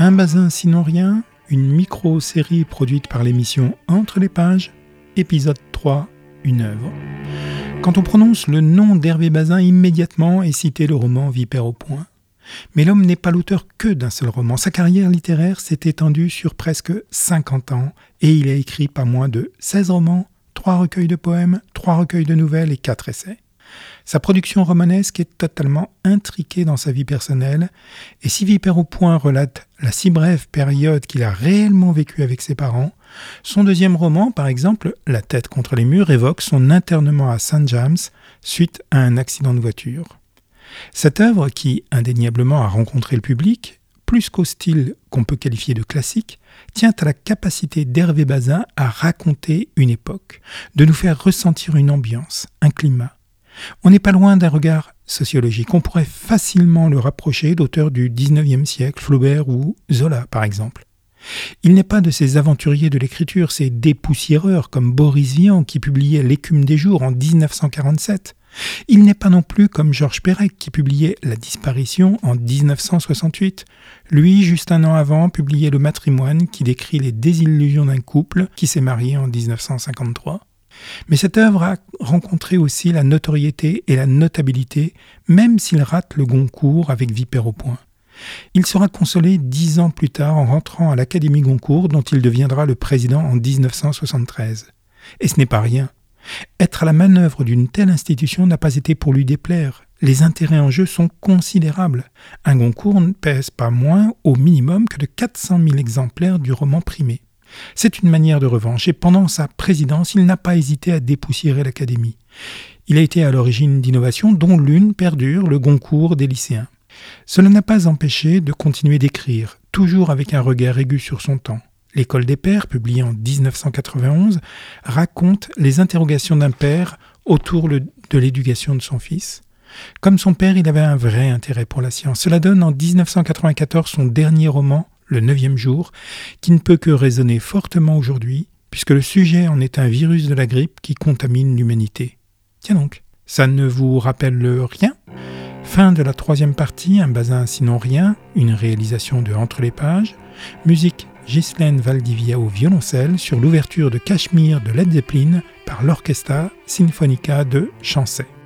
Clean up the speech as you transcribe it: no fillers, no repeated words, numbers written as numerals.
Un bazin sinon rien, une micro-série produite par l'émission Entre les pages, épisode 3, une œuvre. Quand on prononce le nom d'Hervé Bazin, immédiatement est cité le roman Vipère au poing. Mais l'homme n'est pas l'auteur que d'un seul roman. Sa carrière littéraire s'est étendue sur presque 50 ans et il a écrit pas moins de 16 romans, 3 recueils de poèmes, 3 recueils de nouvelles et 4 essais. Sa production romanesque est totalement intriquée dans sa vie personnelle, et si Vipère au poing relate la si brève période qu'il a réellement vécue avec ses parents, son deuxième roman, par exemple, La tête contre les murs, évoque son internement à St. James suite à un accident de voiture. Cette œuvre, qui indéniablement a rencontré le public, plus qu'au style qu'on peut qualifier de classique, tient à la capacité d'Hervé Bazin à raconter une époque, de nous faire ressentir une ambiance, un climat. On n'est pas loin d'un regard sociologique. On pourrait facilement le rapprocher d'auteurs du XIXe siècle, Flaubert ou Zola par exemple. Il n'est pas de ces aventuriers de l'écriture, ces dépoussiéreurs comme Boris Vian qui publiait L'écume des jours en 1947. Il n'est pas non plus comme Georges Perec qui publiait La disparition en 1968. Lui, juste un an avant, publiait Le matrimoine qui décrit les désillusions d'un couple qui s'est marié en 1953. Mais cette œuvre a rencontré aussi la notoriété et la notabilité, même s'il rate le Goncourt avec Vipère au poing. Il sera consolé 10 ans plus tard en rentrant à l'Académie Goncourt, dont il deviendra le président en 1973. Et ce n'est pas rien. Être à la manœuvre d'une telle institution n'a pas été pour lui déplaire. Les intérêts en jeu sont considérables. Un Goncourt ne pèse pas moins, au minimum, que de 400 000 exemplaires du roman primé. C'est une manière de revanche, et pendant sa présidence, il n'a pas hésité à dépoussiérer l'Académie. Il a été à l'origine d'innovations dont l'une perdure, le Goncourt des lycéens. Cela n'a pas empêché de continuer d'écrire, toujours avec un regard aigu sur son temps. L'École des pères, publiée en 1991, raconte les interrogations d'un père autour de l'éducation de son fils. Comme son père, il avait un vrai intérêt pour la science. Cela donne en 1994 son dernier roman, Le 9e jour, qui ne peut que résonner fortement aujourd'hui, puisque le sujet en est un virus de la grippe qui contamine l'humanité. Tiens donc, ça ne vous rappelle rien ? Fin de la 3e partie, un bazin sinon rien, une réalisation de Entre les pages, musique Ghislaine Valdivia au violoncelle sur l'ouverture de Cachemire de Led Zeppelin par l'Orchestra Sinfonica de Chancey.